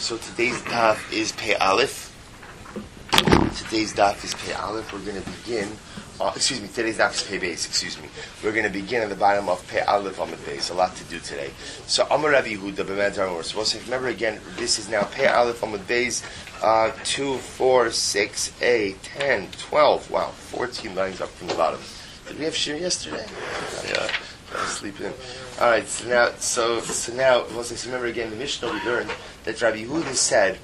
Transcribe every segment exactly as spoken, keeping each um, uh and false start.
So today's daf is Pei Aleph. Today's daf is Pei Aleph. We're going to begin. Uh, excuse me. Today's daf is Pei Beis. Excuse me. We're going to begin at the bottom of Pei Aleph on the base. A lot to do today. So Amar Rabbi Yehuda b'Medar. We're supposed to remember again. This is now Pei Aleph on the base. Uh, two, four, six, eight, ten, twelve. Wow, fourteen lines up from the bottom. Did we have shir yesterday? Yeah. I was sleeping. All right. So now, so so now, let's remember again. The Mishnah we learned that Rabbi Yehuda said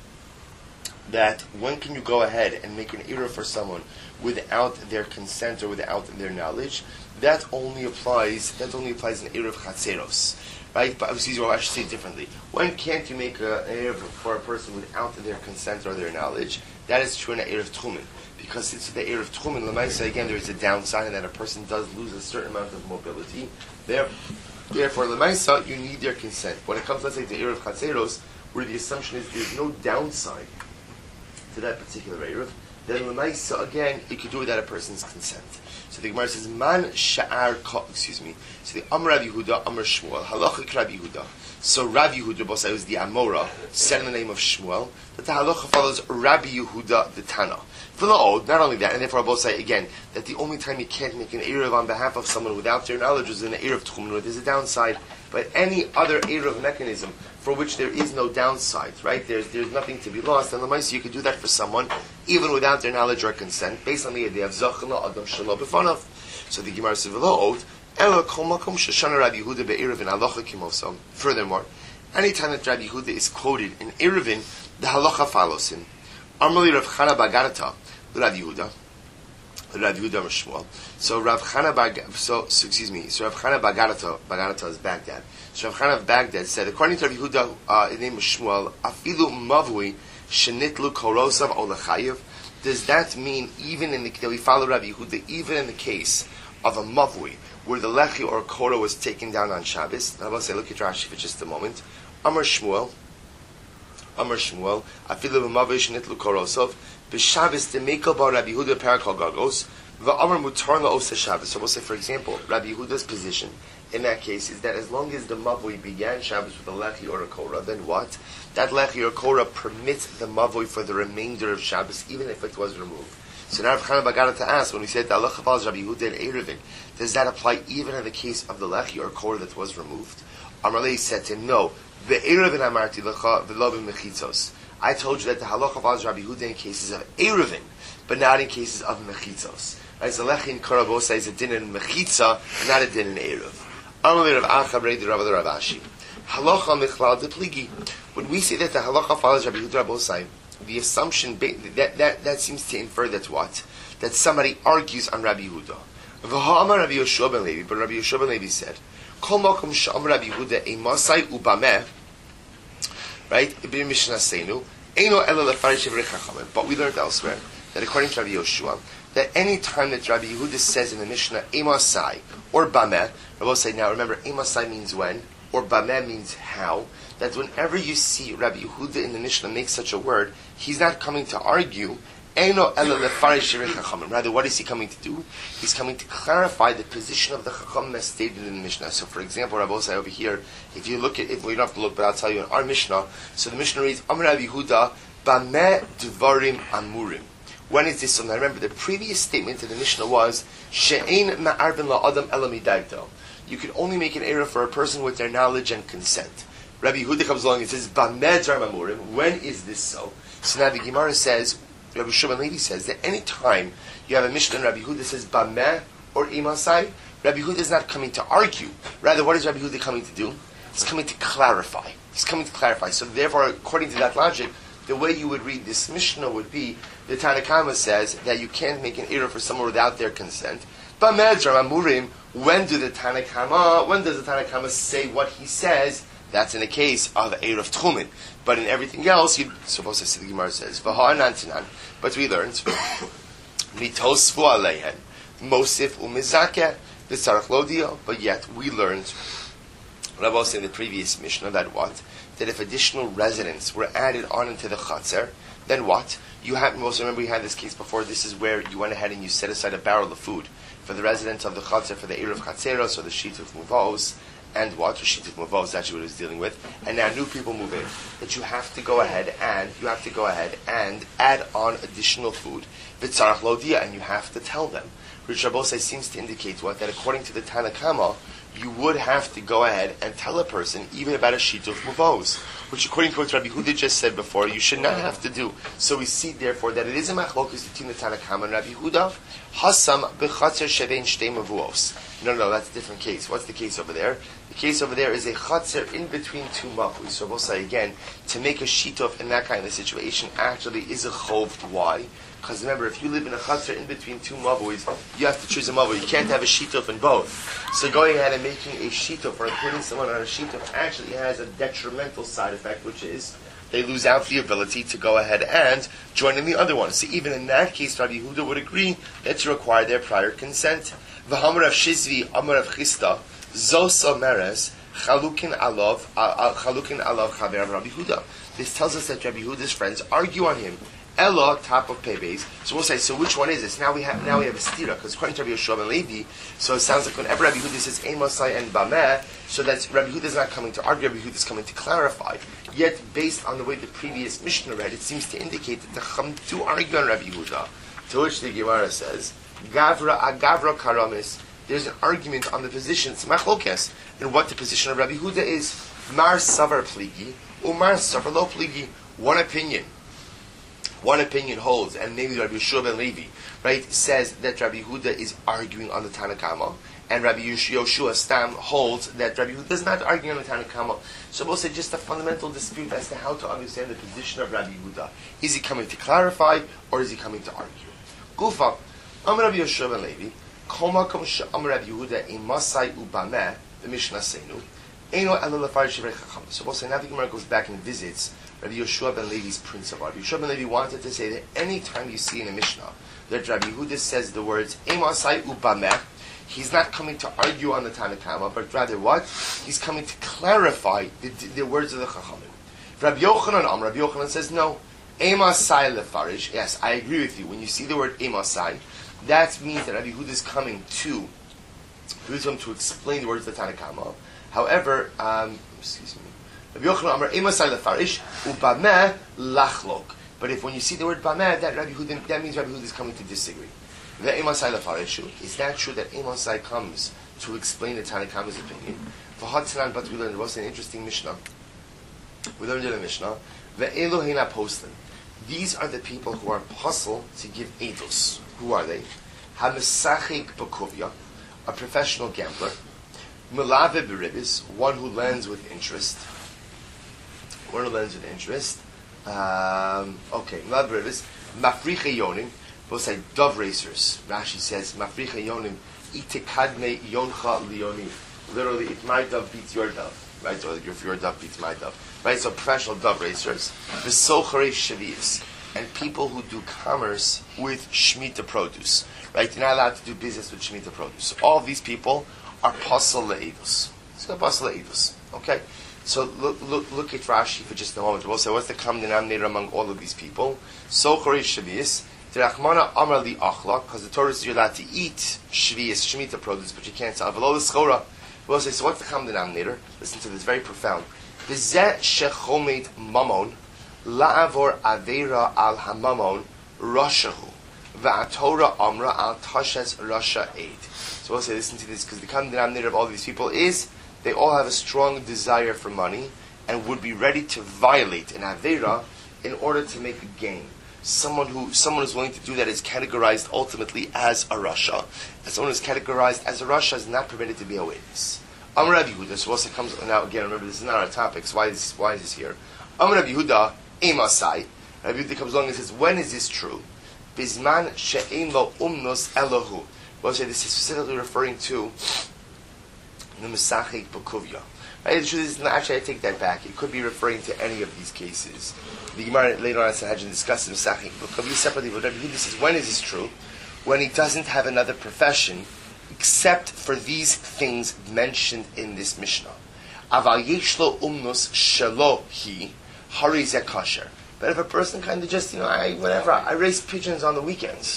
that when can you go ahead and make an eruv for someone without their consent or without their knowledge? That only applies. That only applies in eruv chatzeros, right? But excuse me, well, I should say it differently. When can't you make a, an eruv for a person without their consent or their knowledge? That is true in an eruv tchumen. Because it's the eruv tchumen, l'maisa, again, there is a downside in that a person does lose a certain amount of mobility. Therefore, l'maisa, you need their consent. When it comes, let's say, to eruv chatzeros, where the assumption is there's no downside to that particular eruv, then l'maisa, again, you could do it without a person's consent. So the Gemara says, man sha'ar ka, excuse me. So the Amar Rabbi Yehuda, Amar Shmuel, halacha Rabbi Yehuda. So Rabbi Yehuda, both was the Amora, said in the name of Shmuel, that the halacha follows Rabbi Yehuda the Tana. Not only that, and therefore I both say again that the only time you can't make an eruv on behalf of someone without their knowledge is in the eruv tchumen, where there's a downside. But any other eruv mechanism for which there is no downside, right? There's there's nothing to be lost, and the you could do that for someone even without their knowledge or consent, based on the idea of zachna adam shelo b'fanav. So the Gemara says v'lo ela kol makom sheshana Rabbi Yehuda be'eruv in halacha kimosam. Furthermore, anytime that Rabbi Yehuda is quoted in eruvin, the halacha follows him. Amrli Rav Chana Bagarata. Rav Yehuda, Rav Yehuda Shmuel. So Rav Chana Bag, so, so excuse me. So Rav Chana Bagarata, Bagarata is Baghdad. So Rav Chana of Baghdad said, according to Rav Yehuda, uh, his name is Shmuel, Afilu Mavui Shenitlu Korosav Olachayev. Does that mean even in the that we follow Rav Yehuda, even in the case of a Mavui where the lechi or kora was taken down on Shabbos? Now I'll say, look at Rashi for just a moment. Amar Shmuel, Amar Shmuel, Afilu Mavui Shenitlu Korosav. B'Shabbos the Meikal Bar Rabbi Yehuda Parakal Gagos v'Amar Mutar LaOsa Shabbos. So we'll say, for example, Rabbi Yehuda's position in that case is that as long as the mavoi began Shabbos with a lechi or a korah, then what? That lechi or korah permits the mavoi for the remainder of Shabbos, even if it was removed. So now Rav Chana Bagara to ask, when we said that Allah Chavaz Rabbi Yehuda and Eruvin, does that apply even in the case of the lechi or korah that was removed? Amarlei said to him, no. Ve'eruvin amarti lecha v'lo b'mechitzos. I told you that the halacha follows Rabbi Yehuda in cases of eruvin, but not in cases of mechitzos. Right? So lechin karabosa is a din in mechitza, not a din in eruv. Amalei Rav Acha Brei Rav Rav Ashi. Halacha michlal depligi. When we say that the halacha follows Rabbi Yehuda Rabosai, the assumption that, that that seems to infer that what? That somebody argues on Rabbi Yehuda. V'ha'amar Rabbi Yoshua ben Levi, but Rabbi Yoshua ben Levi said, Kol makom sha'am Rabbi Yehuda emasai ubameh. Right? But we learned elsewhere that according to Rabbi Yoshua, that any time that Rabbi Yehuda says in the Mishnah, Emasai, or Bameh, Rabbi say now remember, Emasai means when, or Bameh means how, that whenever you see Rabbi Yehuda in the Mishnah make such a word, he's not coming to argue, rather, what is he coming to do? He's coming to clarify the position of the Chacham as stated in the Mishnah. So, for example, Rabbi say over here, if you look at, if we don't have to look, but I'll tell you in our Mishnah. So the Mishnah reads, Amar Rabbi Yehuda, Bameh Dvarim Amurim. When is this? So now remember, the previous statement in the Mishnah was, She'ein Ma'arvin La'adam Elamidagdo. You can only make an error for a person with their knowledge and consent. Rabbi Yehuda comes along and says, Bameh Dvarim Amurim. When is this so? So now the Gemara says, Rabbi Shimon Levi says that any time you have a Mishnah and Rabbi Yehuda says Bameh or Imasai, Rabbi Yehuda is not coming to argue. Rather, what is Rabbi Yehuda coming to do? He's coming to clarify. He's coming to clarify. So therefore, according to that logic, the way you would read this Mishnah would be, the Tanna Kama says that you can't make an error for someone without their consent. Bameh Amurim, when do the Tanna Kama, when does the Tanna Kama say what he says? That's in the case of eruv tchumen. But in everything else, you're supposed to see the Gemara says, V'ha'anantinan. But we learned, Mitosfu aleihen, Mosif umizakeh, V'tzarach lodia. But yet, we learned, Rabbi was in the previous Mishnah, that what? That if additional residents were added on into the Chatzar, then what? You have, also remember we had this case before, this is where you went ahead and you set aside a barrel of food for the residents of the Chatzar, for the eruv Chatzeros, or the sheet of Muvos, and what? Shituf Mavo is actually what he was dealing with. And now new people move in. That you have to go ahead and you have to go ahead and add on additional food. V'tzarach lodia, and you have to tell them. Rish Rabbosai seems to indicate what? That according to the Tanna Kama, you would have to go ahead and tell a person even about a shituf mavos, which according to what Rabbi Huda just said before, you should not have to do. So we see therefore that it is a machlokus between the Tanna Kama and Rabbi Huda. Hasam bechatzer shevein shtei mavuos. No, no, that's a different case. What's the case over there? The case over there is a chatzer in between two mavus. So we'll say again, to make a shituf in that kind of situation actually is a chov. Why? Because remember, if you live in a chatzer in between two mavuis, you have to choose a mavu. You can't have a shituf in both. So going ahead and making a shituf or putting someone on a shituf actually has a detrimental side effect, which is they lose out the ability to go ahead and join in the other one. So even in that case, Rabbi Yehuda would agree that you require their prior consent. V'hamar of Shizvi, Amar of Chista, Zos Omeres, Chalukin Alav, Chalukin Alav Chaver Rabbi Yehuda. This tells us that Rabbi Yehuda's friends argue on him. Ella, top of Pebes. So we'll say, so which one is this? Now we have now we have a stira, because according to Rabbi Yoshua ben Levi, so it sounds like whenever Rabbi Yehuda says Ein Mosai and Bameh, so that's Rabbi Yehuda is not coming to argue, Rabbi Yehuda is coming to clarify. Yet, based on the way the previous Mishnah read, it seems to indicate that the Chum do argue on Rabbi Yehuda. To which the Gemara says, Gavra agavra karamis. There's an argument on the position, it's machlokes, and what the position of Rabbi Yehuda is. Mar savar pligi, umar savar lo pligi. One opinion. One opinion holds, and maybe Rabbi Yoshua ben Levi, right, says that Rabbi Yehuda is arguing on the Tanna Kama, and Rabbi Yoshua Stam holds that Rabbi Yehuda is not arguing on the Tanna Kama. So we'll say just a fundamental dispute as to how to understand the position of Rabbi Yehuda. Is he coming to clarify, or is he coming to argue? Gufa, Amar Rabbi Yoshua ben Levi, Koma Kom Amar Rabbi Yehuda in Masai Ubameh, the Mishnah Seinu, Eino Elo Lefar Shivrei Chacham. So we'll say now the Gemara goes back and visits Rabbi Yoshua ben Levi's principle. Rabbi Yoshua ben Levi wanted to say that any time you see in a Mishnah that Rabbi Yehuda says the words Emasai ubameh, he's not coming to argue on the Tanna Kama, but rather what? He's coming to clarify the, the words of the Chachamim. Rabbi Yochanan Am, Rabbi Yochanan says no. Emasai lefarish. Yes, I agree with you. When you see the word Emasai, that means that Rabbi Yehuda is coming to, to explain the words of the Tanna Kama. However, um, excuse me. Rabbi Yochanan Amar Emasai lefarish ubameh lachlok. But if when you see the word bameh, that Rabbi Yehuda, that means Rabbi Yehuda is coming to disagree. The Emasai lefarishu, is that true that Emasai comes to explain the Tanna Kama's opinion? For Hatzanan, but we learned it was an interesting Mishnah. We learned in the Mishnah. The Elohina postin. These are the people who are puzzled to give edus. Who are they? Hamesachik bakuvya, a professional gambler. Melave beribis, one who lends with interest. One who lends with interest. Um, okay, Melave beribis. Mafriche yonim. We'll say dove racers. Rashi says Mafriche yonim itekadme yoncha lioni. Literally, if my dove beats your dove, right? Or if your dove beats my dove, right? So professional dove racers. V'sochare shavias, and people who do commerce with shmita produce, right? They're not allowed to do business with shmita produce. So all of these people are pasal le'edus. So pasal le'edus. Okay? So look, look, look at Rashi for just a moment. We'll say, what's the common denominator among all of these people? Sochare shavias. Terachmana amar li achlak, because the Torah says you're allowed to eat shvius, shmita produce, but you can't sell below the schora. We'll say, so what's the common denominator? Listen to this, very profound. V'zeh shechomet mamon la'avor aveira al hamamon rashahu v'atorah amra al tashes rasha eid. So we'll say, listen to this, because the common denominator of all these people is they all have a strong desire for money and would be ready to violate an aveira in order to make a gain. Someone who someone who's willing to do that is categorized ultimately as a rasha. And someone who's categorized as a rasha is not permitted to be a witness. Amar Rabbi Yehuda. So also comes now again. Remember, this is not our topic. So why is why is this here? Amar Rabbi Yehuda emasai. Rabbi Yehuda comes along and says, when is this true? Bisman she'ein lo umnos elohu. We'll say this is specifically referring to the Mesachik Bukuvya. Right? The truth is, actually, I take that back. It could be referring to any of these cases. The Gemara later on in Sanhedrin discusses Mesachik Bukuvya separately. But Rabbi Yehuda says, when is this true? When he doesn't have another profession except for these things mentioned in this Mishnah. Aval yeshlo umnos shelo hi hari ze kasher. But if a person kind of just, you know, I whatever, I raise pigeons on the weekends.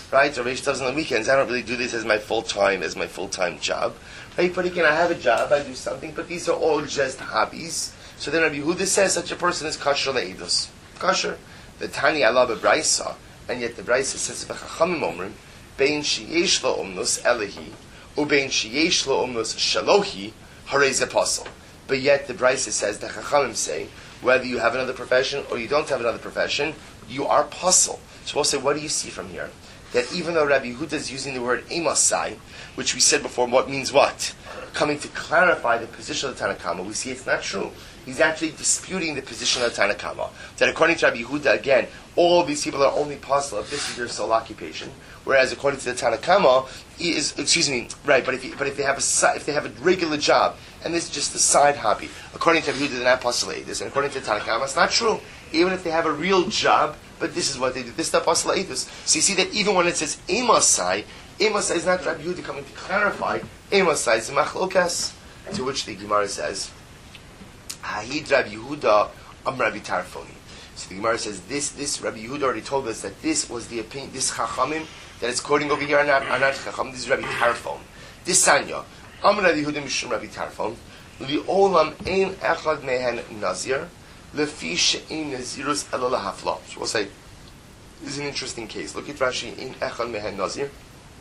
right? Or Reish does on the weekends. I don't really do this as my full time, as my full time job, right? But again, I have a job, I do something, but these are all just hobbies. So then Rabbi Yehuda says such a person is kosher le'edus. Kosher. The Tani I love a brayso, and yet the brayso says v'chachamim omrim bein sheyesh lo umnus elehi ubein sheyesh lo umnus shalohi harei ze posel. But yet the brayso says the chachamim say whether you have another profession or you don't have another profession, you are posel. So we'll say, what do you see from here? That even though Rabbi Yehuda is using the word emasai, which we said before, what means what? Coming to clarify the position of the Tanna Kama, we see it's not true. He's actually disputing the position of the Tanna Kama. That according to Rabbi Yehuda, again, all these people are only posel if this is their sole occupation. Whereas according to the Tanna Kama, he is excuse me, right? But if he, but if they have a if they have a regular job and this is just a side hobby, according to Rabbi Yehuda, they're not posel this, and according to the Tanna Kama, it's not true. Even if they have a real job, but this is what they do. This is the posel eidus. So you see that even when it says emasai, emasai is not Rabbi Yehuda coming to clarify. Emasai is machlokas. To which the Gemara says, Hahid Rabbi Yehuda Am Rabbi Tarfoni. So the Gemara says this. This Rabbi Yehuda already told us that this was the opinion. This Chachamim that it's quoting over here are not, are not Chacham. This is Rabbi Tarfon. This Sanya Am Rabbi Yehuda Mishum Rabbi Tarfon. Li'olam ein echad mehen nazir. Lefi she'in nazirus elo lahafla. So we'll say this is an interesting case. Look at Rashi in echad mehen nazir.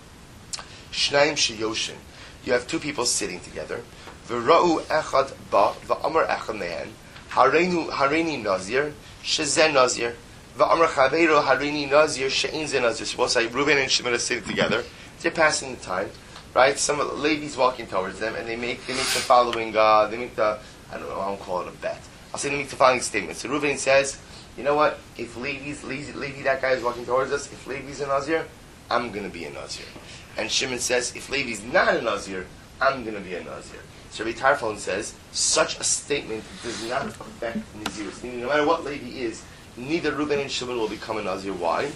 Shnaim sheyoshin. You have two people sitting together. V'ra'u echad ba v'amar echad mehen hareinu hareini nazir shezen nazir v'amar chaveiro hareini nazir she'in zen nazir. So we'll say Reuven and Shimon are sitting together. They're passing the time, right? Some of the ladies walking towards them, and they make they make the following. Uh, they make the I don't know. I don't call it a bet. I'll say they make the following statement. So Reuven says, "You know what? If Levi's lady, lady that guy is walking towards us, if Levi's a nazir, I'm going to be a nazir." And Shimon says, if Levi's not a nazir, I'm going to be a nazir. So Rabbi Tarfon says, such a statement does not affect nazirus. Meaning, no matter what Levi is, neither Reuben and Shimon will become a nazir. Why?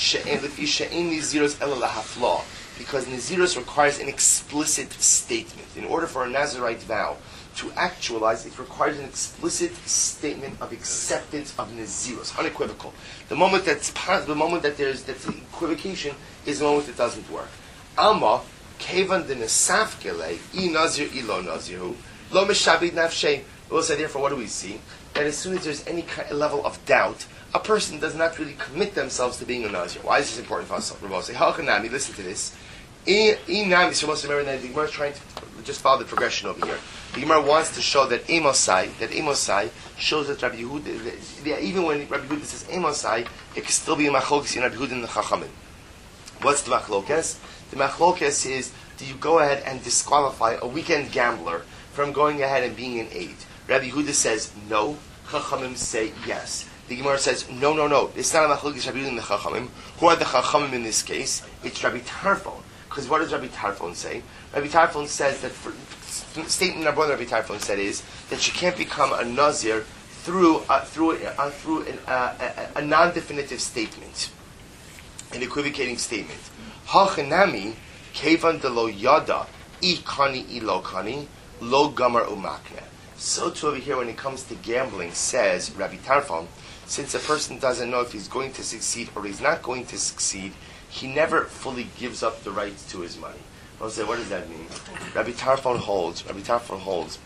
Because nazirus requires an explicit statement. In order for a Nazirite vow to actualize, it requires an explicit statement of acceptance of nazirus, unequivocal. The moment that's the moment that there's that's equivocation is the moment it doesn't work. Alma, kevan de nesafkele, I nazir, I lo naziru, lo meshabid nafshe. We'll say, therefore, what do we see? That as soon as there's any kind of level of doubt, a person does not really commit themselves to being a nazir. Why is this important for us? Rabbi say, Halchanami, listen to this. I nami, so most remember that the Gemara is trying to just follow the progression over here. The Gemara wants to show that Amosai, that Amosai shows that Rabbi Yehuda, even when Rabbi Yehuda says Amosai, it can still be a machlokes in Rabbi Yehuda and the Chachamim. What's the machlokes? The machlokes is, do you go ahead and disqualify a weekend gambler from going ahead and being an aid? Rabbi Yehuda says no. Chachamim say yes. The Gemara says no, no, no. It's not a machlokes Rabbi Yehuda and the Chachamim. Who are the Chachamim in this case? It's Rabbi Tarfon. Because what does Rabbi Tarfon say? Rabbi Tarfon says that for, statement number one Rabbi Tarfon said is that you can't become a nazir through uh, through uh, through an, uh, a, a non-definitive statement, an equivocating statement. Hachanami kevan de lo yada ikani ilo kani lo gamar umakne. So too over here when it comes to gambling, says Rabbi Tarfon, since a person doesn't know if he's going to succeed or he's not going to succeed, he never fully gives up the rights to his money. I'll say, what does that mean? Rabbi Tarfon holds. Rabbi Tarfon holds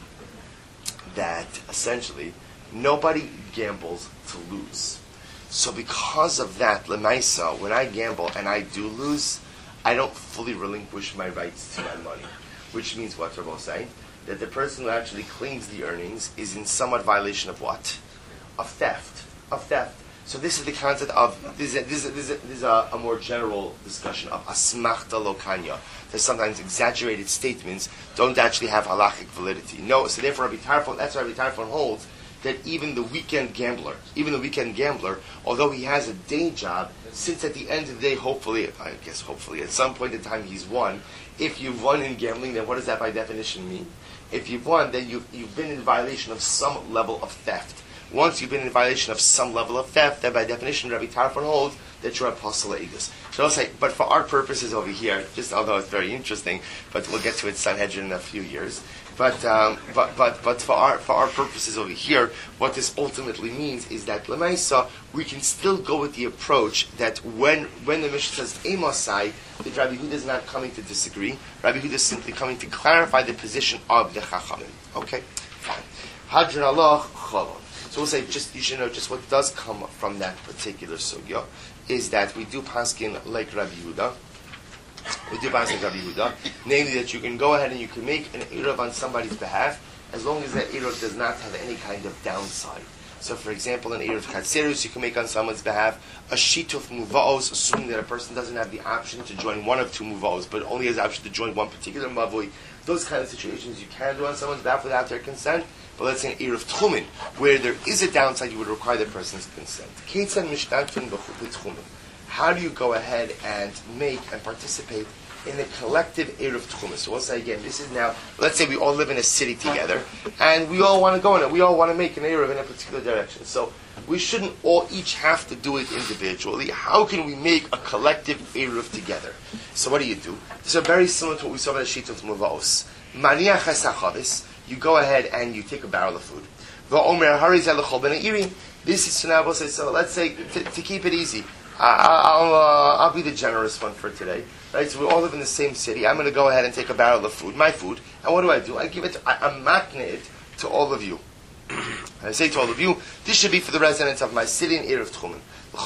that essentially nobody gambles to lose. So because of that, Lemaisa, when I gamble and I do lose, I don't fully relinquish my rights to my money. Which means what Rabbi say? That the person who actually claims the earnings is in somewhat violation of what? Of theft. Of theft. So this is the concept of, this is a, this is a, this is a, this is a, a more general discussion of asmachta lokanya. That sometimes exaggerated statements don't actually have halachic validity. No, so therefore Rabbi Tarfon, that's why Rabbi Tarfon holds that even the weekend gambler, even the weekend gambler, although he has a day job, since at the end of the day, hopefully, I guess hopefully, at some point in time he's won, if you've won in gambling, then what does that by definition mean? If you've won, then you've, you've been in violation of some level of theft. Once you've been in violation of some level of theft, then by definition, Rabbi Tarfon holds that you're a posel eidus. So I'll say, but for our purposes over here, just although it's very interesting, but we'll get to it Sanhedrin in a few years. But, um, but but but for our for our purposes over here, what this ultimately means is that Lemaisa, we can still go with the approach that when when the Mishnah says Emosai, that Rabbi Yehuda is not coming to disagree. Rabbi Yehuda is simply coming to clarify the position of the Chachamim. Okay, fine. Hadran Allah Cholon. So we'll say just you should know just what does come from that particular sugya is that we do paskin like Rabbi Yehuda. We do paskin like Rabbi Yehuda, namely that you can go ahead and you can make an eruv on somebody's behalf as long as that eruv does not have any kind of downside. So, for example, an eruv katzerus you can make on someone's behalf, a shituf muvaos, assuming that a person doesn't have the option to join one of two muvaos, but only has the option to join one particular mavui. Those kind of situations you can do on someone's behalf without their consent. But let's say an eruv tchumen, where there is a downside, you would require the person's consent. How do you go ahead and make and participate in a collective eruv tchumen? So we'll say again, this is now, let's say we all live in a city together, and we all want to go in it. We all want to make an eruv in a particular direction. So we shouldn't all each have to do it individually. How can we make a collective eruv together? So what do you do? These are very similar to what we saw in the sheet of Muvos. Maniach hasachavis. You go ahead and you take a barrel of food. This is so, so let's say, to, to keep it easy, I'll, uh, I'll be the generous one for today. Right? So we all live in the same city. I'm going to go ahead and take a barrel of food, my food, and what do I do? I give it, to, I, I matne it to all of you. I say to all of you, this should be for the residents of my city in Erev Tchumen.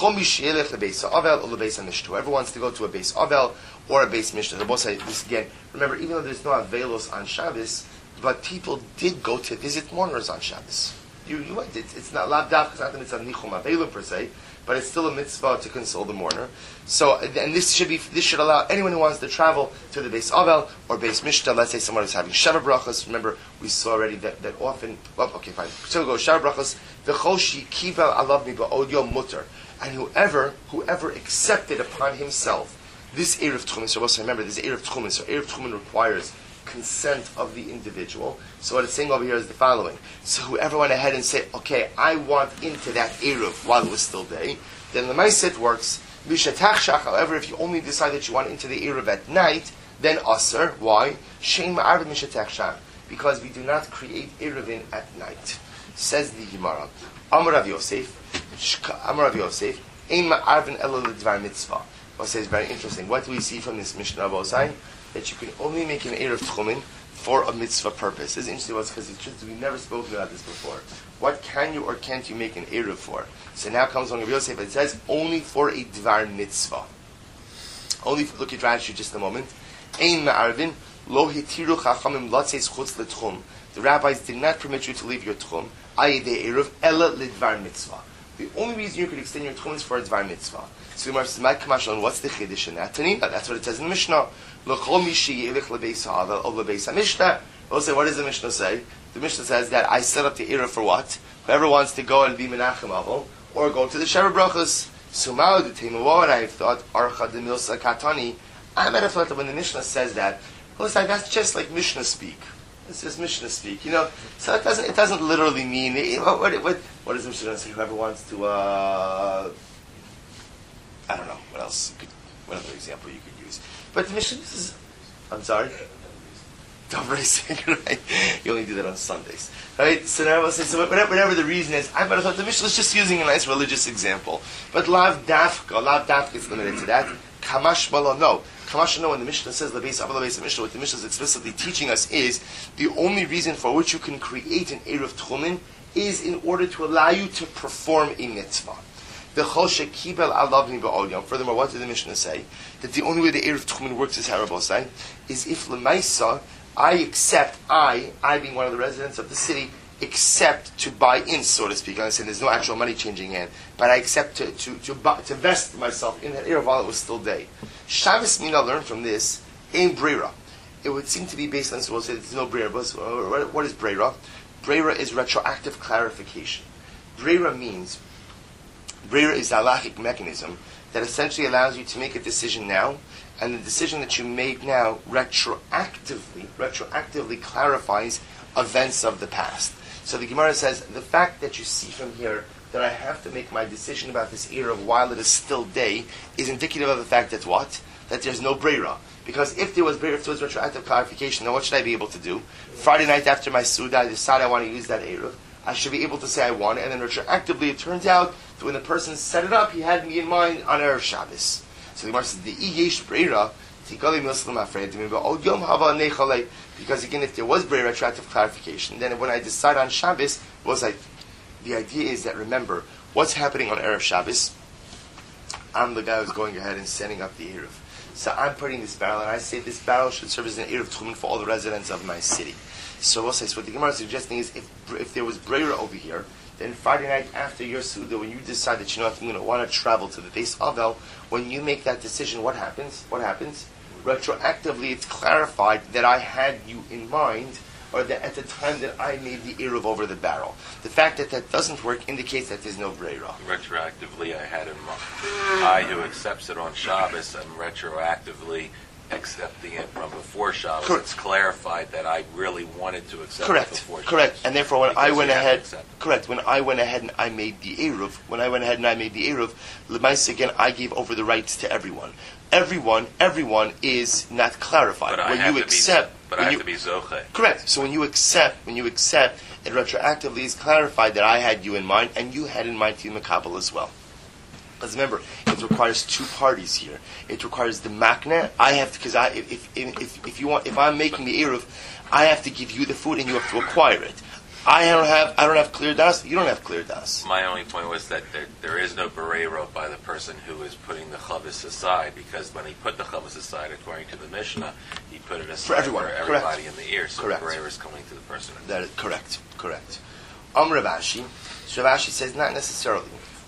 Whoever wants to go to a base Avel or a base Mishnah. The both say this again. Remember, even though there's no Avelos on Shabbos, but people did go to visit mourners on Shabbos. You, you went. It's, it's not lavdaf. It's not the mitzvah nichum avelim per se, but it's still a mitzvah to console the mourner. So, and this should be this should allow anyone who wants to travel to the base Avel or base Mishnah. Let's say someone is having Sheva brachas. Remember, we saw already that, that often. Well, okay, fine. So we go Sheva brachas. V'choshi kivel alav mi ba'odyo mutter, and whoever whoever accepted upon himself this eruv tchumen. So also remember, this eruv tchumen. So eruv tchumen requires consent of the individual. So what it's saying over here is the following. So whoever went ahead and said, okay, I want into that eruv while it was still day, then the ma'aset works. However, if you only decide that you want into the eruv at night, then aser. Why? Shein ma'arv mishatach shach. Because we do not create eruvin at night. Says the Gemara. Amar Rav Yosef. Amar Rav Yosef. Ein ma'arvin elo l'dvar mitzvah. What says very interesting. What do we see from this Mishnah Bosai? That you can only make an eruv tchumen for a mitzvah purpose. This is interesting because it's just, we've never spoken about this before. What can you or can't you make an eruv for? So now comes on Rav Yosef. It says only for a dvar mitzvah. Only for, look at Rashi just a moment. Ein ma'arvin lo hitiru chachamim latzeis chutz l'tchum. The rabbis did not permit you to leave your tchum. Ayidei eruv ela l'dvar mitzvah. The only reason you could extend your tchum is for a dvar mitzvah. So the Gemara says, "My kamashon, what's the chiddush in that?" Tanina, that's what it says in the Mishnah. L'chol mishi yelech lebeis ha'avel or lebeis ha'mishnah. We'll say, what does the Mishnah say? The Mishnah says that I set up the eruv for what? Whoever wants to go and be menachem avel or go to the Sheva brachas. Sumau d'teimu. What would I have thought? Archa demilsa katani. I might have thought that when the Mishnah says that, well, it's like that's just like Mishnah speak. It's just Mishnah speak, you know. So it doesn't it doesn't literally mean what what what, what is the Mishnah say? Whoever wants to. Uh, I don't know what else. You could, what other example you could use? But the Mishnah is. I'm sorry. Don't racing, right? You only do that on Sundays, right? So now I will say, so whatever, whatever the reason is, I might have thought the Mishnah is just using a nice religious example. But lav dafka, lav dafka is limited to that. Kamash malo, no. Kamash no, when the Mishnah says lebeis aval lebeis Mishnah, what the Mishnah is explicitly teaching us is the only reason for which you can create an eruv tchumen is in order to allow you to perform a mitzvah. Furthermore, what did the Mishnah say? That the only way the eruv tchumen works is harabosai, is if lemaisa, I accept, I, I being one of the residents of the city, accept to buy in, so to speak. I understand there's no actual money changing hand, but I accept to to to, buy, to vest myself in that eruv while it was still day. Shabbos Mina learned from this, ein breira. It would seem to be based on, so we'll say there's no breira, but what is breira? Breira is retroactive clarification. Breira means, breira is the halachic mechanism that essentially allows you to make a decision now, and the decision that you make now retroactively, retroactively clarifies events of the past. So the Gemara says, the fact that you see from here that I have to make my decision about this eruv while it is still day is indicative of the fact that what? that there's no breira. Because if there was breira, if there was retroactive clarification, then what should I be able to do? Friday night after my Suda, I decide I want to use that Eruv. I should be able to say I want it, and then retroactively it turns out that when the person set it up, he had me in mind on Erev Shabbos. So the Gemara says, the Yesh breira, because again, if there was breira retroactive clarification, then when I decide on Shabbos, was like, the idea is that, remember, what's happening on Erev Shabbos? I'm the guy who's going ahead and setting up the Eruv. So I'm putting this barrel, and I say this barrel should serve as an Eruv Tchumen for all the residents of my city. So we'll say, so what the Gemara is suggesting is, if if there was breira over here, then Friday night after your Suda, when you decide that, you know what, I'm going to want to travel to the base Avel, when you make that decision, what happens? What happens? Retroactively, it's clarified that I had you in mind, or that at the time that I made the Eruv over the barrel. The fact that that doesn't work indicates that there's no breira. Retroactively, I had in mind. I, who accepts it on Shabbos, am retroactively accepting it from before Shabbos. Correct. It's clarified that I really wanted to accept Correct. it before Shabbos. Correct. And therefore, when Because I went you have to ahead, accept it. correct. When I went ahead and I made the Eruv, when I went ahead and I made the Eruv, Lemais again, I gave over the rights to everyone. Everyone, everyone is not clarified. But when I have you to accept, be, but when I have you, to be zoche. correct. So when you accept, when you accept, it retroactively is clarified that I had you in mind, and you had in mind to Makabel as well. Because remember, it requires two parties here. It requires the makna. I have to, because I, if, if if if you want, if I'm making the eruv, I have to give you the food, and you have to acquire it. I don't have, I don't have clear das. You don't have clear das. My only point was that there, there is no berero by the person who is putting the chavis aside, because when he put the chavis aside, according to the Mishnah, he put it aside For everyone, for everybody correct. in the ear. So Correct. the berero is coming to the person. That is correct. Correct. Am Ravashi. So Ravashi says not necessarily.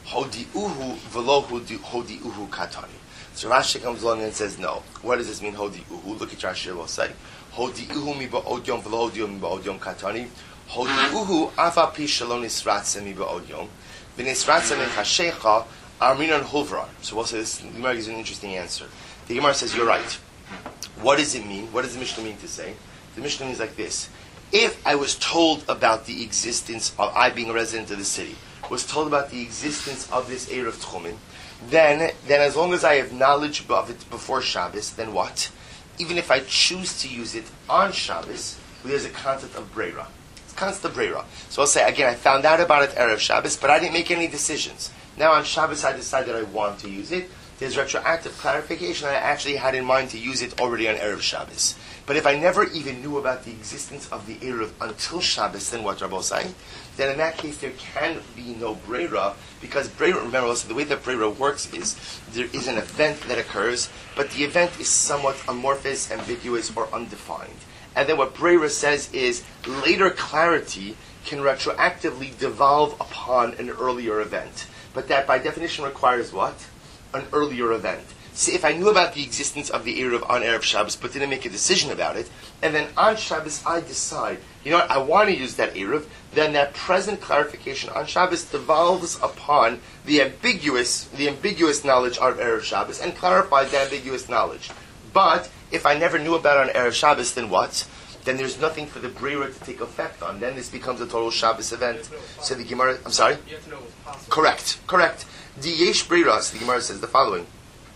Hodiuhu velo hodiuhu katani. So Rashi comes along and says no. What does this mean? Hodiuhu. Look at Rashi. Will say hodiuhu mi ba'odyom velo hodiuhu mi ba'odyom katani. Hodiuhu afa pi shalom nisratze mi ba'odyom v'nisratze min chashecha arminon hulvran. So we'll say this. The Gemara gives an interesting answer. The Gemara says you're right. What does it mean? What does the Mishnah mean to say? The Mishnah means like this. If I was told about the existence of I being a resident of the city, was told about the existence of this Eruv Tchumen, then, then as long as I have knowledge of it before Shabbos, then what? Even if I choose to use it on Shabbos, there's a concept of breira. It's a concept of breira. So I'll say, again, I found out about it Erev Shabbos, but I didn't make any decisions. Now on Shabbos I decided I want to use it. There's retroactive clarification. I actually had in mind to use it already on Erev Shabbos. But if I never even knew about the existence of the Eruv until Shabbos, then what Rabbi saying? Then in that case there can be no breira, because breira, remember also the way that breira works is there is an event that occurs, but the event is somewhat amorphous, ambiguous, or undefined. And then what breira says is later clarity can retroactively devolve upon an earlier event. But that by definition requires what? An earlier event. See, if I knew about the existence of the Eruv on Erev Shabbos, but didn't make a decision about it, and then on Shabbos I decide, you know what, I want to use that Eruv, then that present clarification on Shabbos devolves upon the ambiguous, the ambiguous knowledge of Erev Shabbos and clarifies that ambiguous knowledge. But if I never knew about it on Erev Shabbos, then what? Then there's nothing for the breira to take effect on. Then this becomes a total Shabbos event. So the Gemara, I'm sorry? You have to know what's possible. Correct, correct. The Yesh breira, so the Gemara says the following.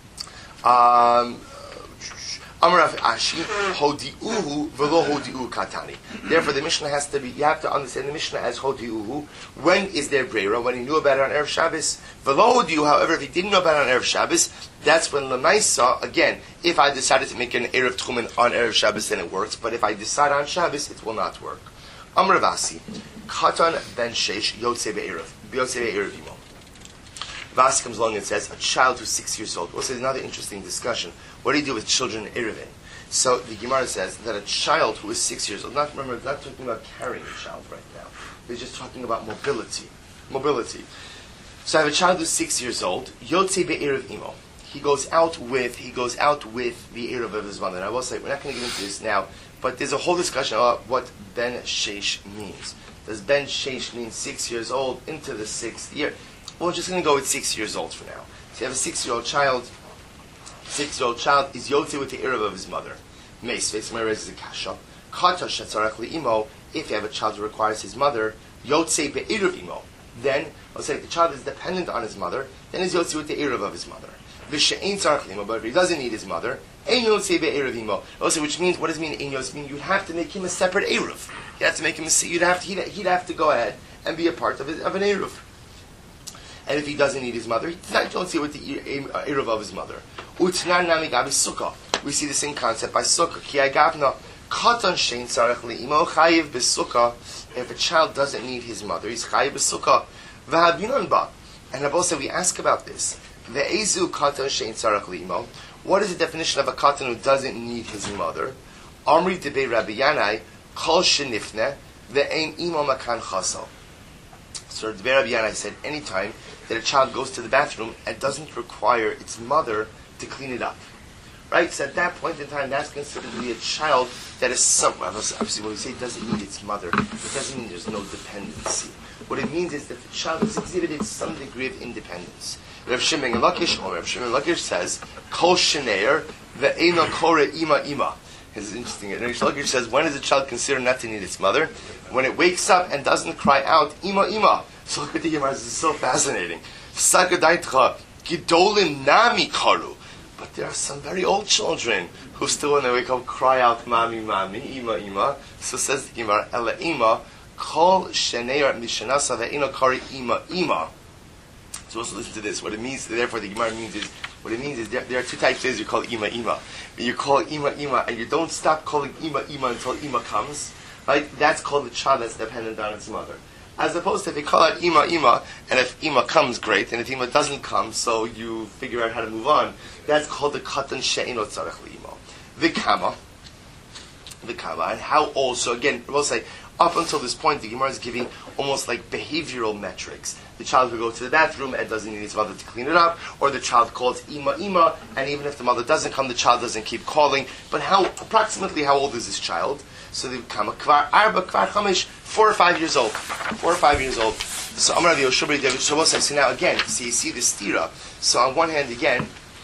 Um, Amarav Ashi Hodiuhu velo Hodiuhu Katani. Therefore, the Mishnah has to be. You have to understand the Mishnah as Hodiuhu. When is there breira? When he knew about it on Erev Shabbos. Velo Hodiuhu. However, if he didn't know about it on Erev Shabbos, that's when Lamaisa. Again, if I decided to make an Erev Tchumen on Erev Shabbos, then it works. But if I decide on Shabbos, it will not work. Amarav Asi Katan ben Sheish Yotze be'erev Yotze be'erev Imo. Vasi comes along and says, a child who's six years old. Also, there's another interesting discussion. What do you do with children in Erevin? So the Gemara says that a child who is six years old, not remember, not talking about carrying a child right now. They're just talking about mobility. Mobility. So I have a child who's six years old. Yotze be'erev imo. He goes out with he goes out with the erev of his mother. And I will say we're not going to get into this now, but there's a whole discussion about what ben sheish means. Does ben sheish mean six years old into the sixth year? Well, we're just going to go with six years old for now. So you have a six-year-old child. Six-year-old child is yotze with the erev of his mother. Meis, face my raises a kasha. Kata shetzarach li'imo. If you have a child who requires his mother, yotze be'erev imo. Then, I'll say if the child is dependent on his mother, then he's yotze with the erev of his mother. V'she'ein tzarech l'imo, but if he doesn't need his mother, ein yotzei be'eruv imo. Also, which means, what does it mean, ein yotzei? Mean you'd have to make him a separate eruv. You'd have to make him a, you'd have to, he'd, he'd have to go ahead and be a part of, it, of an eruv. And if he doesn't need his mother, he don't see what the eruv of his mother. Utnan nami gabi sukkah. We see the same concept by sukkah. Ki agavna katan shein tzarech l'imo chayiv b'sukkah. If a child doesn't need his mother, he's chayiv b'sukkah. V'habinon ba. And Rabbi said, we ask about this. Ve'ezu katan shein tzarech l'imo. What is the definition of a katan who doesn't need his mother? Amri debei Rabbi Yanai kol shenifne ve'ein imo makan chasal. So debei Rabbi Yanai said, anytime that a child goes to the bathroom and doesn't require its mother to clean it up. Right? So at that point in time, that's considered to be a child that is some, obviously when we say it doesn't need its mother, it doesn't mean there's no dependency. What it means is that the child has exhibited some degree of independence. Rav Shimon Lakish, or Rav Shimon Lakish says, Kol sheneir ve'ena kore ima ima. This is interesting. Rav Shimon Lakish says, when is a child considered not to need its mother? When it wakes up and doesn't cry out, ima ima. So look at the Gemara, this is so fascinating. Sagadaitcha gidolim nami karu. But there are some very old children who still, when they wake up, cry out, "Mami, mami, ima, ima." So says the Gemara, "Ela ima, kol sheneir mishanasa ve'ino kari ima, ima." So also listen to this. What it means, therefore, the Gemara means is, what it means is there, there are two types of things you call ima, ima. You call ima, ima, and you don't stop calling ima, ima until ima comes. Right? That's called the child that's dependent on its mother. As opposed to if you call out ima, ima, and if ima comes, great, and if ima doesn't come, so you figure out how to move on. That's called the katan she'ino tzarech l'imo. V'kama, v'kama, and how also, again, we'll say, up until this point, the Gemara is giving almost like behavioral metrics. The child will go to the bathroom and doesn't need his mother to clean it up, or the child calls ima, ima, and even if the mother doesn't come, the child doesn't keep calling. But how, approximately how old is this child? So the kama kvar arba kvar chamish, four or five years old, four or five years old. So Amar Rav Yoshua David Shabbos. So now again, see you see the stira. So on one hand, again,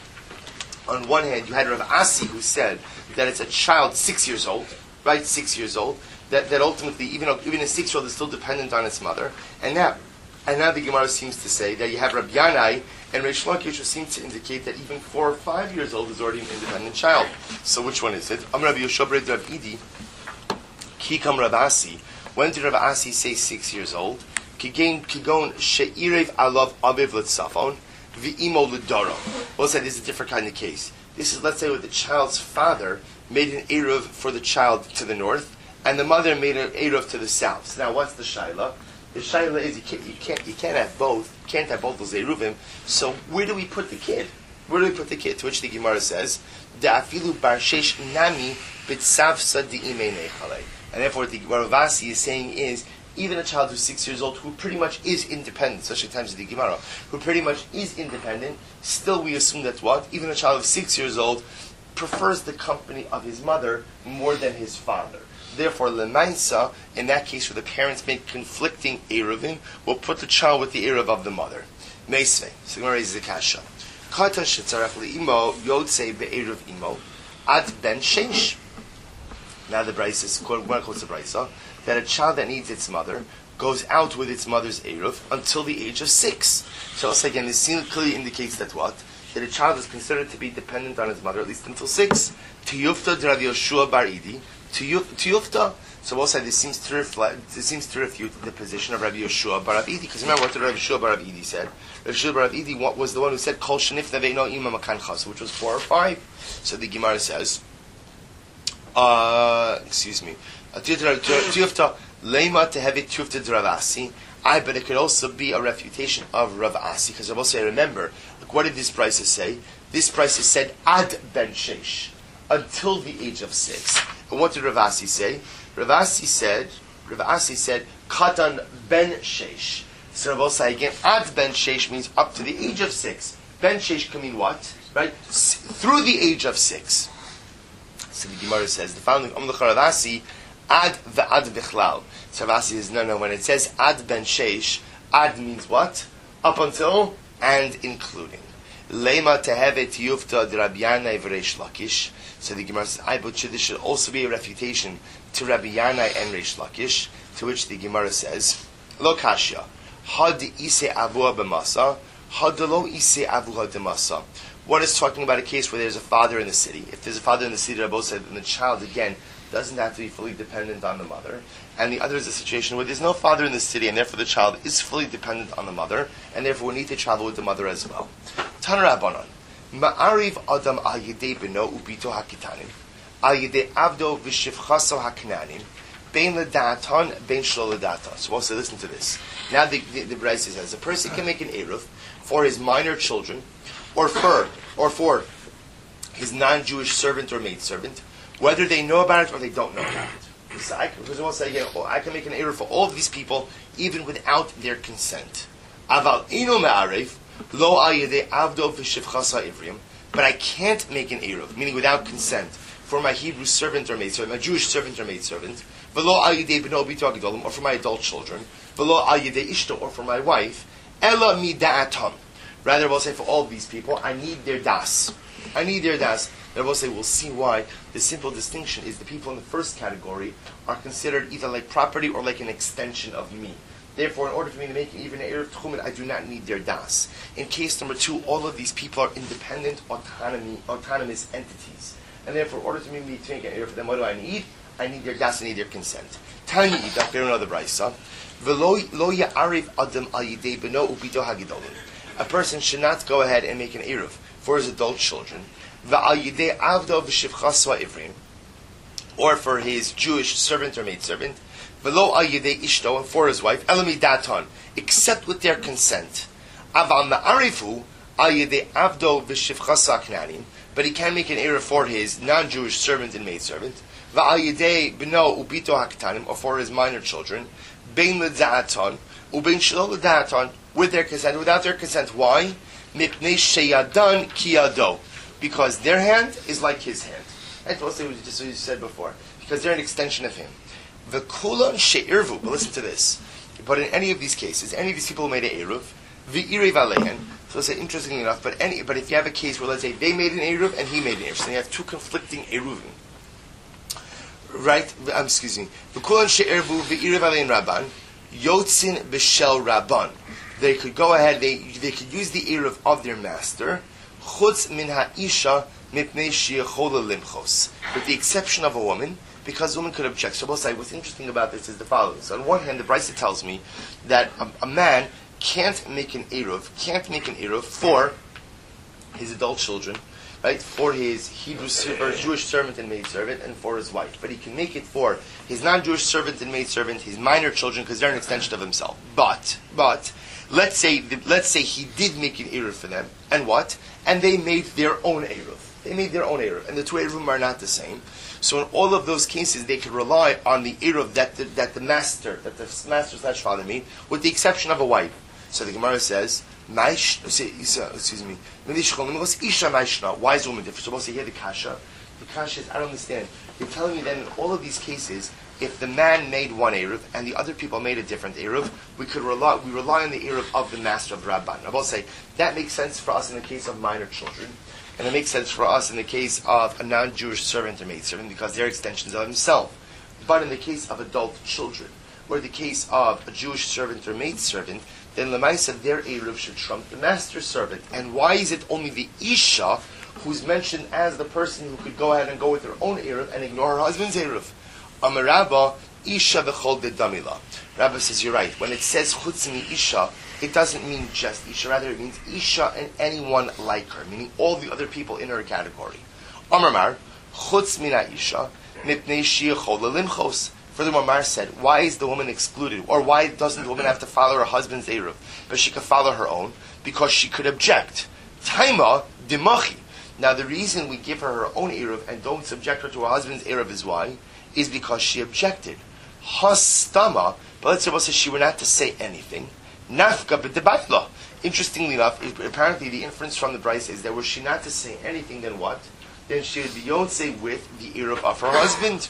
on one hand, you had Rav Asi who said that it's a child six years old, right? Six years old. That that ultimately, even even a six year old is still dependent on its mother. And now, and now the Gemara seems to say that you have Rabbi Yanai and Reish Lakish who seem to indicate that even four or five years old is already an independent child. So which one is it? Amar Rav Yoshua Rav Idi. Kikam Rav Asi. When did Rav Asi say six years old? Kigain kigon she'irev alav aviv l'tzafon v'imo l'daro. We'll say this is a different kind of case. This is, let's say, where the child's father made an eruv for the child to the north, and the mother made an eruv to the south. So now, what's the shaila? The shaila is you can't you can't you can't have both. You can't have both those eruvim. So where do we put the kid? Where do we put the kid? To which the Gemara says, "Da'afilu bar sheish nami b'tzavsa di'imei nechale." And therefore, what the Rav Asi is saying is, even a child who's six years old, who pretty much is independent, especially times of the Gemara, who pretty much is independent, still we assume that what? Even a child of six years old prefers the company of his mother more than his father. Therefore, Lemaisa, in that case where the parents make conflicting eruvim, will put the child with the eruv of the mother. Meisvei. So Gemara raises a kasha. Katan shetzarech li'imo yotzei be'eruv imo ad ben sheish. Now the Brisa is, what quotes the Brisa, that a child that needs its mother goes out with its mother's eruv until the age of six. So also again, this clearly indicates that what? That a child is considered to be dependent on his mother at least until six. Tiyufta Rav Yoshua bar Idi. Tiyufta. So also this seems to reflect, this seems to refute the position of Rabbi Yoshua bar Idi. Because remember what Rabbi Yoshua bar Idi said. Rabbi Yoshua bar Idi was the one who said Kol shenifna ve'ino ima makan chas, which was four or five. So the Gemara says, uh, excuse me, Tiyufta lema tehevit tiyufta Rav Asi. I, but it could also be a refutation of Rav Asi, because Rav Asi, remember, look, what did this Brisa say? This Brisa said ad ben sheish, until the age of six. And what did Rav Asi say? Rav Asi said, Rav Asi said, katan ben sheish. So Rav Asi again, ad ben sheish means up to the age of six. Ben sheish can mean what? Right? S- through the age of six. So the Gemara says, the following, Amlech Rav Asi, ad ve'ad bichlal. So Rav Asi says, no, no, when it says ad ben sheish, ad means what? Up until and including. Lema tehevet yufta d'Rabbi Yanai v'Reish Lakish. So the Gemara says, I but this should also be a refutation to Rabbi Yanai and Reish Lakish, to which the Gemara says, Lo kashya, had ise avua b'masa, had lo ise avua demasa. One is talking about a case where there's a father in the city. If there's a father in the city, Rabbi said, then the child, again, doesn't have to be fully dependent on the mother. And the other is a situation where there's no father in the city, and therefore the child is fully dependent on the mother, and therefore we need to travel with the mother as well. Tan Rabbanan, Ma'ariv Adam al Yidei Beno Ubito Hakitanim, al Yidei Avdo V'Shivchaso Haknanim, Bein L'Datan, Bein Shlo L'Datan. So also listen to this. Now the the, the Braisa says a person can make an eruv for his minor children, or for or for his non-Jewish servant or maidservant, whether they know about it or they don't know about it. So I, because we'll say, yeah, I can make an eruv for all of these people, even without their consent. Aval ino me'arev, lo al yedei avdo v'shivchasa ivrim, but I can't make an eruv, meaning without consent, for my Hebrew servant or maidservant, my Jewish servant or maidservant, v'lo al yedei b'no b'to gedolim, or for my adult children, v'lo al yedei ishto, or for my wife, ela mida'atam. Rather, we'll say for all of these people, I need their das. I need their das. And we'll say, we'll see why. The simple distinction is the people in the first category are considered either like property or like an extension of me. Therefore, in order for me to make even an eruv tchumen, I do not need their das. In case number two, all of these people are independent, autonomy, autonomous entities. And therefore, in order for me to make an eruv for them, what do I need? I need their das, I need their consent. Tani idak, bear another braysa. V'lo ya'ariv adam al yidei beno ubito hagidolim. A person should not go ahead and make an eruv for his adult children, or for his Jewish servant or maidservant, and for his wife, except with their consent. But he can make an eruv for his non-Jewish servant and maidservant, or for his minor children, with their consent, without their consent. Why? Because their hand is like his hand. That's what we just what you said before. Because they're an extension of him. V'kulan she'irvu. But listen to this. But in any of these cases, any of these people who made an eruv, v'irev alein. So say interestingly enough, but any, but if you have a case where let's say they made an eruv and he made an eruv, so you have two conflicting eruvim. Right? Um, excuse me. V'kulan she'irvu v'irev alein rabban yotzin b'shel rabban. They could go ahead, they they could use the eruv of their master, chutz min ha'isha mipnei she'yechola limchos, with the exception of a woman, because a woman could object. So we'll say, what's interesting about this is the following. So on one hand, the Brisa tells me that a, a man can't make an eruv, can't make an eruv for his adult children, right, for his Hebrew or Jewish servant and maidservant, and for his wife. But he can make it for his non-Jewish servant and maidservant, his minor children, because they're an extension of himself. But, but, let's say, let's say he did make an eruv for them, and what? And they made their own eruv. They made their own eruv, and the two eruvim are not the same. So in all of those cases, they could rely on the eruv that the, that the master, that the master slash father made, with the exception of a wife. So the Gemara says, Maish, excuse me, why is the woman different? So we'll say here the kasha. The kasha is, I don't understand. You're telling me that in all of these cases, if the man made one eruv and the other people made a different eruv, we could rely we rely on the eruv of the master of the rabban. I will say that makes sense for us in the case of minor children, and it makes sense for us in the case of a non-Jewish servant or maidservant because they're extensions of himself. But in the case of adult children, or the case of a Jewish servant or maidservant, then Lamaisa, their eruv should trump the master servant. And why is it only the Isha who's mentioned as the person who could go ahead and go with her own eruv and ignore her husband's eruv? Amarabba, Isha v'chol de damila. Rabbi says, you're right. When it says chutz mi Isha, it doesn't mean just Isha. Rather, it means Isha and anyone like her, meaning all the other people in her category. Amar chutz mina Isha, mipnei she'yechol limchos. Furthermore, Mar said, why is the woman excluded? Or why doesn't the woman have to follow her husband's eruv? But she could follow her own, because she could object. Taima dimachi. Now, the reason we give her her own eruv and don't subject her to her husband's eruv is why? Is because she objected. Hastama, but let's suppose she were not to say anything. Nafka b'debaila. Interestingly enough, apparently the inference from the Brisa is that were she not to say anything, then what? Then she would be yotze with the eruv of her husband.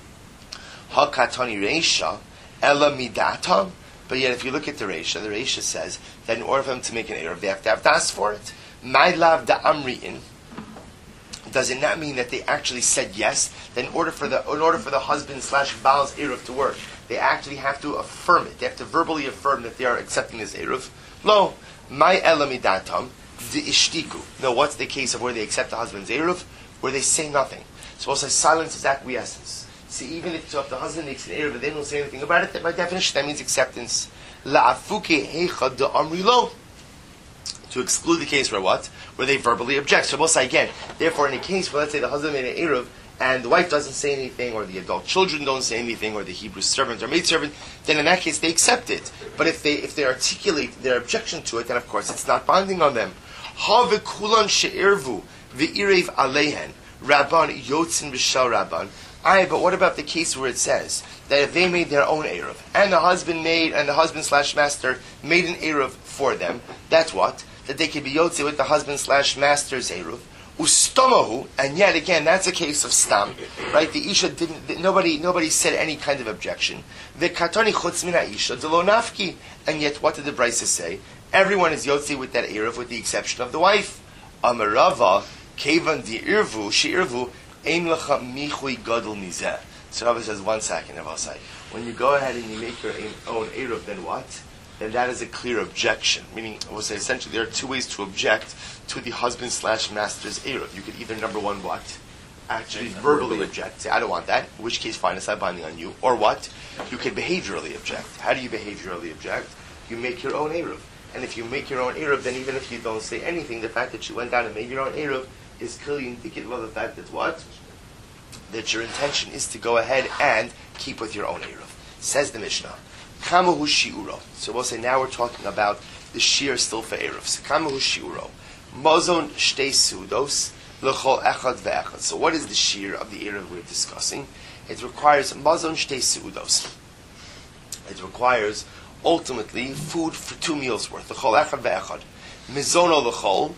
Hakatani Reisha, Ela Midatam. But yet, if you look at the Reisha, the Reisha says that in order for them to make an eruv, they have to have das for it. My love da amriin. Does it not mean that they actually said yes? That in order for the in order for the husband slash Baal's eruv to work, they actually have to affirm it. They have to verbally affirm that they are accepting this eruv. Lo, my Ela Midatam, the ishtiku. No, what's the case of where they accept the husband's eruv? Where they say nothing. So also silence is acquiescence. See, even if, so if the husband makes an eruv but they don't say anything about it, then by definition that means acceptance. La'afuke heicha de amri lo. To exclude the case where what? Where they verbally object. So we'll say again, therefore in a case where let's say the husband made an eruv and the wife doesn't say anything, or the adult children don't say anything, or the Hebrew servant or maidservant, then in that case they accept it. But if they if they articulate their objection to it, then of course it's not binding on them. Ha v'kulan she'irvu v'irev alehen rabban yotzin b'shel rabban. Aye, but what about the case where it says that if they made their own eruv and the husband made and the husband slash master made an eruv for them, that's what? That they could be yotze with the husband slash master's eruv. Ustomahu, and yet again, that's a case of stam, right? The isha didn't. Nobody, nobody said any kind of objection. The katani chutz min isha delo nafki, and yet what did the Brisa say? Everyone is yotze with that eruv, with the exception of the wife. Amarava kevan di irvu she irvu ein lecha michui gadol mizeh. So Rabbi says, one second, Rabbi say, when you go ahead and you make your own eruv, then what? Then that is a clear objection. Meaning, I will say essentially there are two ways to object to the husband slash master's eruv. You could either, number one, what? Actually verbally object. Say, I don't want that. In which case, fine, it's not binding on you. Or what? You could behaviorally object. How do you behaviorally object? You make your own eruv. And if you make your own eruv, then even if you don't say anything, the fact that you went down and made your own eruv is clearly indicative of the fact that what? That your intention is to go ahead and keep with your own eruv. Says the Mishnah. Kamahu shi'uro. So we'll say now we're talking about the shear still for eruv. So kamahu shi'uro. Mazon shtei sudos l'chol echad ve'echad. So what is the shear of the eruv we're discussing? It requires mazon shtei sudos. It requires ultimately food for two meals worth. L'chol echad ve'echad. Mizono l'chol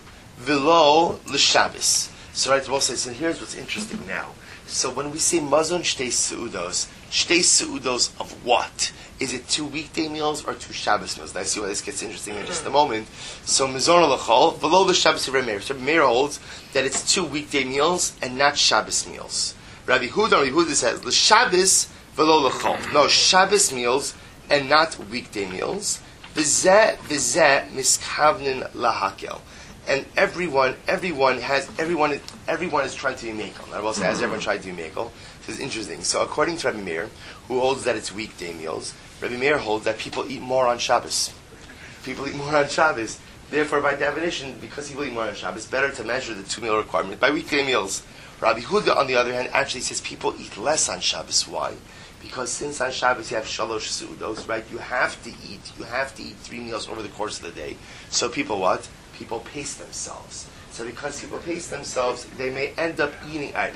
v'lo l'shabbos. So right, we'll say. So here's what's interesting now. So when we say mazon shtei sudos, shtei sudos of what? Is it two weekday meals or two Shabbos meals? And I see why this gets interesting in just a moment. So mizon l'chol v'lo l'shabbos of Rabbi Meir. So Rabbi Meir holds that it's two weekday meals and not Shabbos meals. Rabbi Huda, Rabbi Huda says l'shabbos v'lo l'chol. No, Shabbos meals and not weekday meals. V'zeh v'zeh miskavnin lahakel. And everyone, everyone has, everyone, everyone is trying to be mekel. I will say, as everyone tried to be mekel. This is interesting. So according to Rabbi Meir, who holds that it's weekday meals, Rabbi Meir holds that people eat more on Shabbos. People eat more on Shabbos. Therefore, by definition, because people eat more on Shabbos, better to measure the two meal requirement by weekday meals. Rabbi Huda, on the other hand, actually says people eat less on Shabbos. Why? Because since on Shabbos you have shalosh su'udos, right? You have to eat. You have to eat three meals over the course of the day. So people what? People pace themselves. So because people pace themselves, they may end up eating. Right,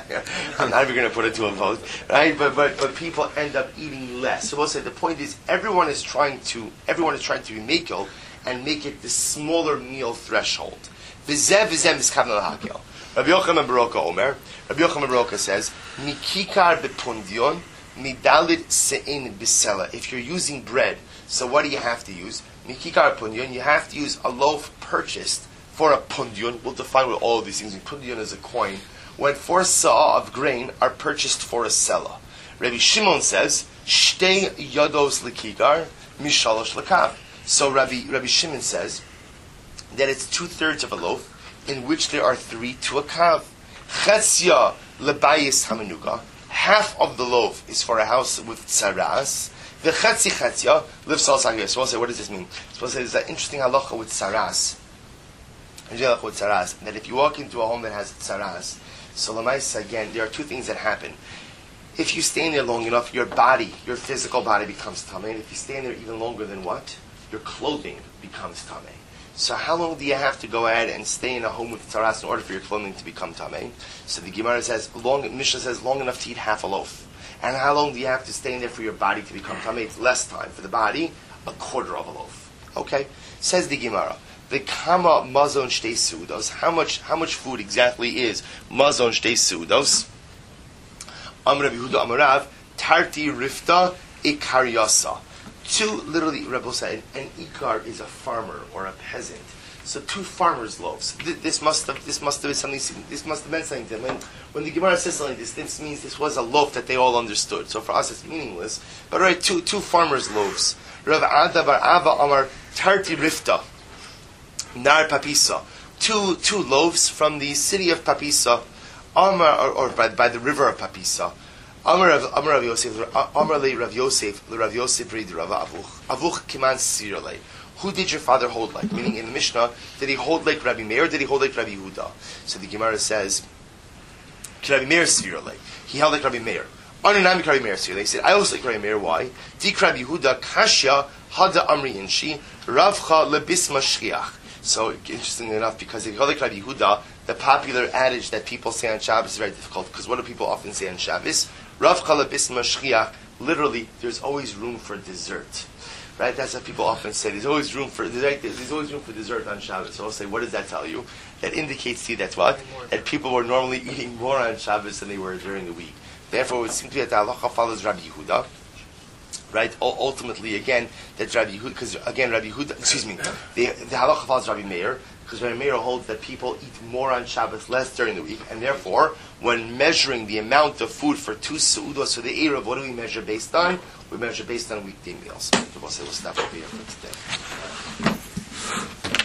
I'm not even going to put it to a vote, right? But but but people end up eating less. So we'll say the point is everyone is trying to everyone is trying to be mekel and make it the smaller meal threshold. V'zeh v'zeh miskavna l'hakel. Rabbi Yochanan Baroka Omer. Rabbi Yochanan Baroka says mikikar bepundion midalid sein bisela. If you're using bread, so what do you have to use? Mikikar pundion. You have to use a loaf purchased for a pundion. We'll define what all of these things mean. Pundion is a coin. When four saw of grain are purchased for a sela. Rabbi Shimon says, Shtei yados lekikar, mishalosh lekav. So Rabbi, Rabbi Shimon says that it's two-thirds of a loaf, in which there are three to a kav. Chetzia lebayis hamenuga. Half of the loaf is for a house with tsaras. The chetzi chetzia lives al sagir. So we'll say, what does this mean? So we'll say, there's that interesting halacha with tsaras. With tsaras, that if you walk into a home that has tsaras, so l'maisa, again, there are two things that happen. If you stay in there long enough, your body, your physical body becomes tamei. And if you stay in there even longer than what? Your clothing becomes tamei. So how long do you have to go ahead and stay in a home with tsaras in order for your clothing to become tamei? So the Gemara says, long, Mishnah says, long enough to eat half a loaf. And how long do you have to stay in there for your body to become tamei? It's less time. For the body, a quarter of a loaf. Okay? Says the Gemara. The kama mazon shtei sudos. How much? How much food exactly is mazon shtei sudos? Am Rabbi Yehuda Amarav tarti rifta ikaryasa. Two, literally, Rebbe said, an ikar is a farmer or a peasant. So two farmers' loaves. This must have. This must have been something. This must have meant something to them. When, when the Gemara says something like this, this means this was a loaf that they all understood. So for us, it's meaningless. But right, two two farmers' loaves. Rav Ada bar Ava Amar tarti rifta. Nar Papisa, two two loaves from the city of Papisa, Amar or, or by, by the river of Papisa. Amar Rav Amar Rav Yosef Amar Le Rav Yosef Le Rav Yosef Rid Rava Avuch Avuch Kiman Sirle. Who did your father hold like? Meaning in the Mishnah, did he hold like Rabbi Meir or did he hold like Rabbi Yehuda? So the Gemara says, Rabbi Meir Sirle. He held like Rabbi Meir. Anunami Rabbi Meir Sirle. He said, I also like Rabbi Meir. Why? Dik Rabbi Yehuda Kashya Hada Amri Inshi Ravcha Lebisma Shchiach. So interestingly enough, because if you held like Rabbi Yehuda, the popular adage that people say on Shabbos is very difficult. Because what do people often say on Shabbos? Ravcha Lebisma Shchiach. Literally, there's always room for dessert. Right? That's what people often say. There's always room for there's always room for dessert on Shabbos. So I'll say, what does that tell you? That indicates to you that what? That people were normally eating more on Shabbos than they were during the week. Therefore, it would seem to be that the halacha follows Rabbi Yehuda. Right? U- ultimately, again, that Rabbi Yehuda, because again, Rabbi Yehuda, excuse me, the, the halacha follows Rabbi Meir, because Rabbi Meir holds that people eat more on Shabbos, less during the week, and therefore, when measuring the amount of food for two seudos for the Erev, what do we measure based on? We measure based on weekday meals. So we'll say we'll stop over here for today.